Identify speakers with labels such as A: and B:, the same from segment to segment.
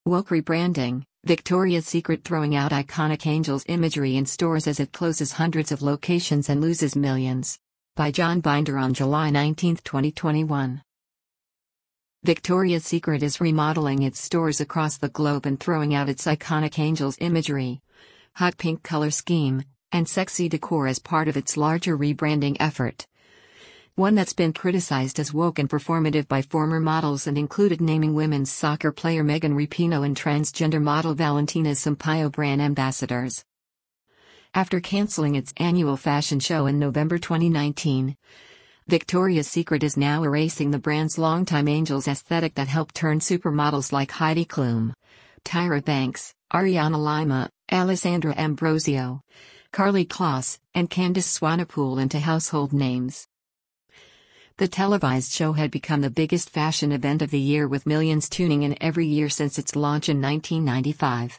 A: Woke rebranding, Victoria's Secret throwing out iconic Angels imagery in stores as it closes hundreds of locations and loses millions. By John Binder on July 19, 2021. Victoria's Secret is remodeling its stores across the globe and throwing out its iconic Angels imagery, hot pink color scheme, and sexy decor as part of its larger rebranding effort. One that's been criticized as woke and performative by former models and included naming women's soccer player Megan Rapinoe and transgender model Valentina Sampaio brand ambassadors. After canceling its annual fashion show in November 2019, Victoria's Secret is now erasing the brand's longtime Angels aesthetic that helped turn supermodels like Heidi Klum, Tyra Banks, Ariana Lima, Alessandra Ambrosio, Karlie Kloss, and Candice Swanepoel into household names. The televised show had become the biggest fashion event of the year, with millions tuning in every year since its launch in 1995.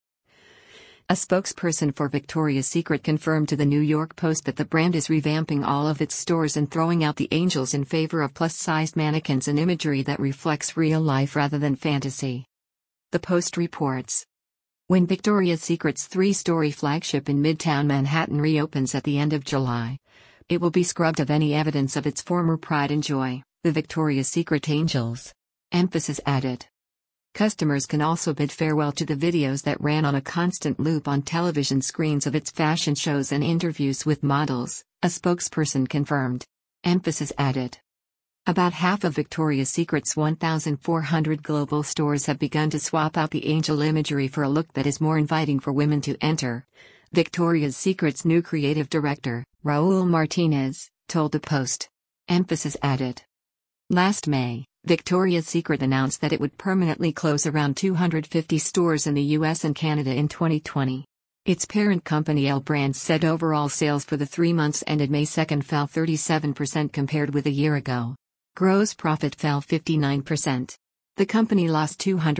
A: A spokesperson for Victoria's Secret confirmed to the New York Post that the brand is revamping all of its stores and throwing out the Angels in favor of plus-sized mannequins and imagery that reflects real life rather than fantasy. The Post reports. When Victoria's Secret's three-story flagship in Midtown Manhattan reopens at the end of July, it will be scrubbed of any evidence of its former pride and joy, the Victoria's Secret Angels. Emphasis added. Customers can also bid farewell to the videos that ran on a constant loop on television screens of its fashion shows and interviews with models, a spokesperson confirmed. Emphasis added. About half of Victoria's Secret's 1,400 global stores have begun to swap out the angel imagery for a look that is more inviting for women to enter, Victoria's Secret's new creative director, Raul Martinez, told the Post. Emphasis added. Last May, Victoria's Secret announced that it would permanently close around 250 stores in the US and Canada in 2020. Its parent company L Brands said overall sales for the 3 months ended May 2 fell 37% compared with a year ago. Gross profit fell 59%. The company lost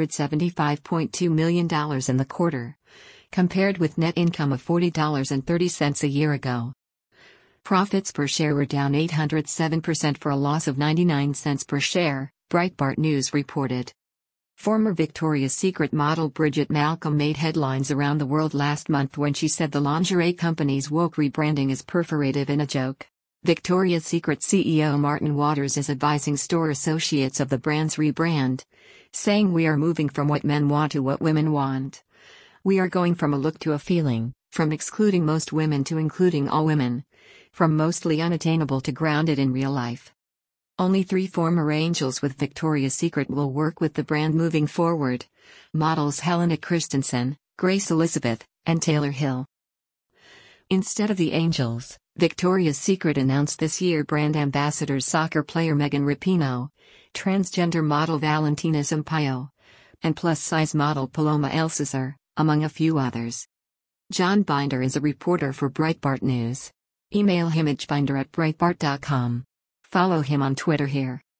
A: $275.2 million in the quarter, compared with net income of $40.30 a year ago. Profits per share were down 807% for a loss of 99 cents per share, Breitbart News reported. Former Victoria's Secret model Bridget Malcolm made headlines around the world last month when she said the lingerie company's woke rebranding is perforative and a joke. Victoria's Secret CEO Martin Waters is advising store associates of the brand's rebrand, saying, "We are moving from what men want to what women want. We are going from a look to a feeling, from excluding most women to including all women, from mostly unattainable to grounded in real life." Only 3 former Angels with Victoria's Secret will work with the brand moving forward: models Helena Christensen, Grace Elizabeth, and Taylor Hill. Instead of the Angels, Victoria's Secret announced this year brand ambassadors soccer player Megan Rapinoe, transgender model Valentina Sampaio, and plus-size model Paloma Alcázar, among a few others. John Binder is a reporter for Breitbart News. Email him at binder@breitbart.com. Follow him on Twitter here.